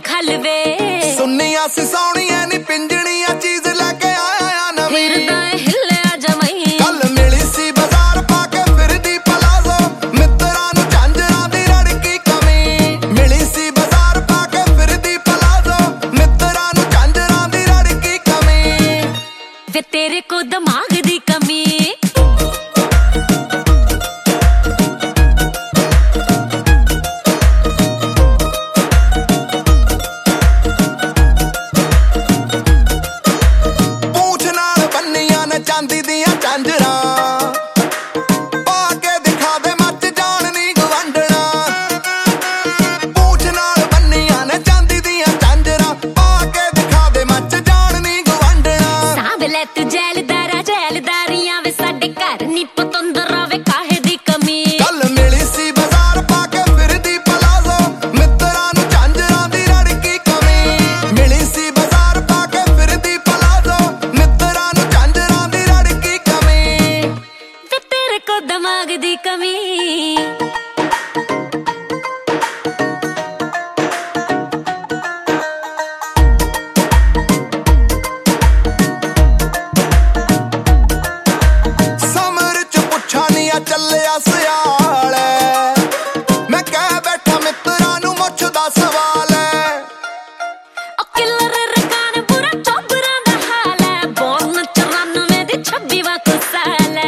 खलवे सुनिया सी सोनिया नी पिंजनिया चीज लेके आया नवी हिलिया जमई कल मिली सी बाजार पाके फिरदी पलाजो मित्रां नू झांजरां दी रड़की कमी मिली सी बाजार पाके फिरदी पलाजो मित्रां नू झांजरां दी रड़की कमी वे तेरे को दिमाग दी कमी चांदी दियां झांजरां पाके दिखा दे मच जान नी गवांढणा पूछ नाल बन्नियां ने चांदी दियां झांजरां पाके दिखा दे मच जान नी गवांढणा सांभ लै तू जैलदारा जैलदारियां वे साडे घर नी पतंदरा वे काहे दी कमी कल मिली सी बाजार पाके फिरदी पलाजो मित्रां नू झांजरां दी रड़की कमी मिली सी बाजार पाके फिरदी पलाजो मित्रां नू झांजरां दी रड़की कमी वे तेरे को दिमाग दी कमी ਚੱਲਿਆ ਸਿਆਲ ਮੈਂ ਕਹਿ ਬੈਠਾ ਮਿੱਤਰਾਂ ਨੂੰ ਮੁੱਛ ਦਾ ਸਵਾਲ ਓ ਕਿਲਰ ਰਕਾਨ ਬੁਰਾ ਚੋਬਰਾਂ ਦਾ ਹਾਲ ਹੈ ਬੋਲ 94 ਦੀ 26 ਵਾ ਕੁਸਾਲ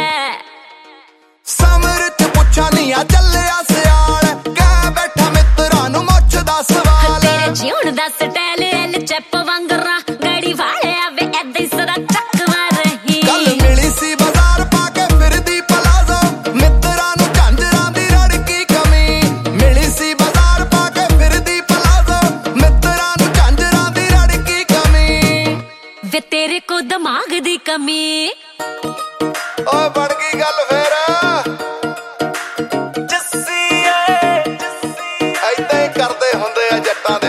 ਸਮਰ ਚ ਪੁੱਛਾਂ ਨੀ ਆ ਚੱਲਿਆ ਸਿਆਲ ਕਹਿ ਬੈਠਾ ਮਿੱਤਰਾਂ ਨੂੰ ਮੁੱਛ ਦਾ ਸਵਾਲ ਤੇਰੇ ਜਿਉਣ ਦਾ ਸਟਾਈਲ ਐਲ ਚੱਪ ਵਾਂਗਰਾ ਗੜੀ ਵਾਲਿਆ ਵੇ ਐਦਾਂ ਹੀ ਸਦਾ ਚੱਕ ਮਾਰ ਰਹੀ ਕੱਲ ਮਿਲੀ ਸੀ ਬਾਜ਼ਾਰ ਪਾ ਕੇ ਫਿਰਦੀ ਪਲਾਜ਼ੋ ਮਿੱਤਰਾਂ ਨੂੰ ਝਾਂਜਰਾਂ ਦੀ ਰੜਕੀ ਕਮੀ ਮਿਲੀ ਸੀ ਬਾਜ਼ਾਰ ਪਾ ਕੇ ਫਿਰਦੀ ਪਲਾਜ਼ੋ ਮਿੱਤਰਾਂ ਨੂੰ ਝਾਂਜਰਾਂ ਦੀ ਰੜਕੀ ਕਮੀ ਵੇ ਤੇਰੇ ਕੋ ਦਿਮਾਗ ਦੀ ਕਮੀ ਓ ਬਣ ਗਈ ਗੱਲ ਫੇਰ ਜੱਸੀ ਏ ਏਦਾਂ ਹੀ ਕਰਦੇ ਹੁੰਦੇ ਆ ਜੱਟਾਂ ਦੇ